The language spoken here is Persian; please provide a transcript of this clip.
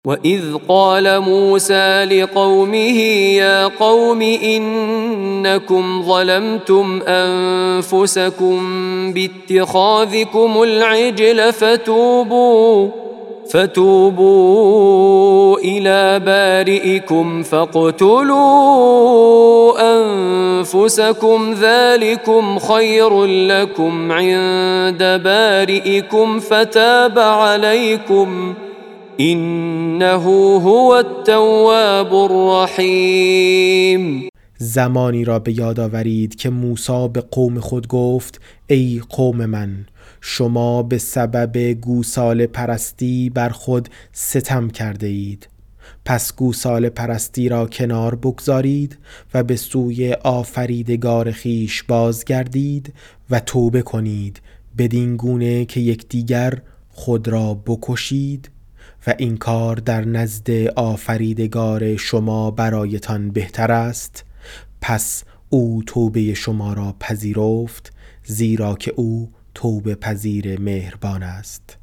وَإِذْ قَالَ مُوسَى لِقَوْمِهِ يَا قَوْمِ إِنَّكُمْ ظَلَمْتُمْ أَنفُسَكُمْ بِاتِّخَاذِكُمُ الْعِجْلَ فتوبوا إِلَى بَارِئِكُمْ فاقتلوا أنفسكم ذلكم خير لكم عند بارئكم فتاب عليكم إنه هو التواب الرحیم. زمانی را به یاد آورید که موسی به قوم خود گفت ای قوم من، شما به سبب گوساله پرستی بر خود ستم کرده اید. پس گوساله پرستی را کنار بگذارید و به سوی آفریدگار خیش بازگردید و توبه کنید بدین گونه که یکدیگر خود را بکشید و این کار در نزد آفریدگار شما برایتان بهتر است. پس او توبه شما را پذیرفت، زیرا که او توبه پذیر مهربان است.